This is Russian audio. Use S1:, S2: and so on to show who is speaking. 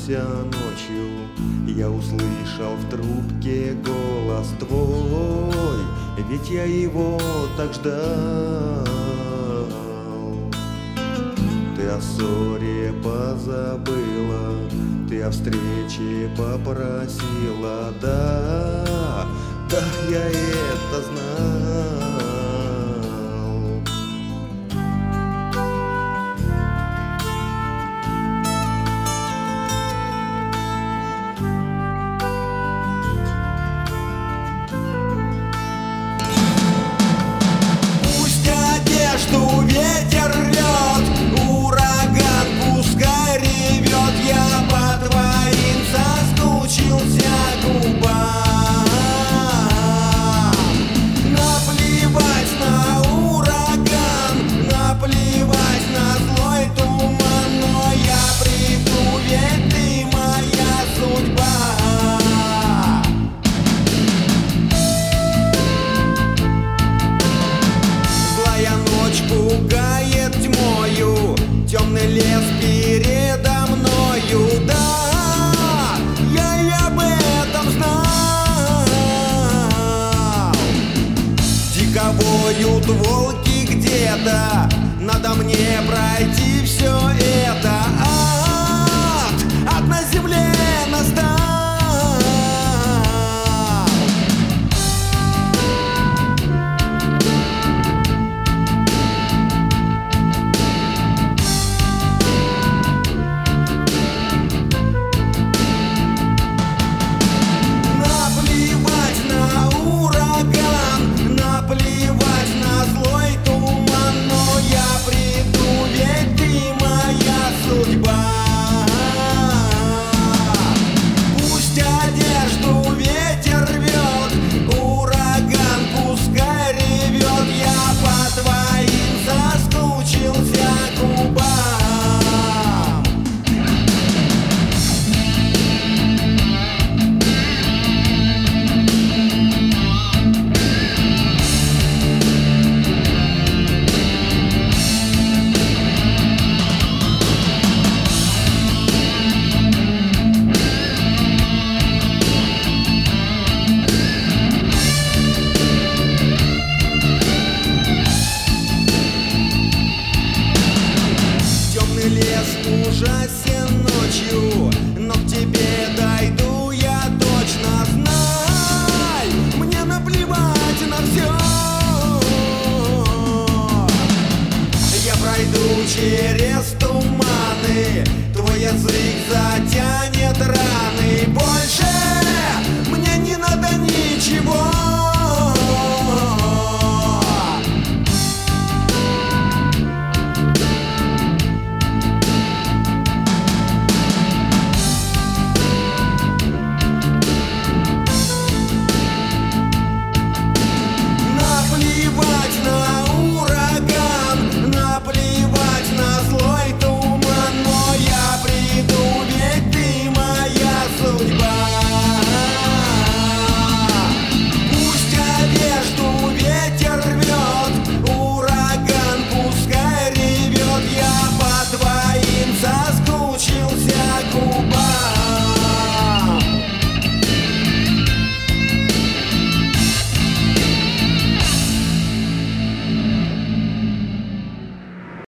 S1: проснулся ночью, я услышал в трубке голос твой, ведь я его так ждал. Ты о ссоре позабыла, ты о встрече попросила, да, да, я это знал.
S2: Что ветер рвет, ураган пускай ревет, я по твоим соскучился губам. Наплевать на ураган, наплевать на злой туман, но я приду, ведь ты моя судьба. Пугает тьмою, темный лес передо мною, да, я об этом знал. Дико воют волки где-то, надо мне пройти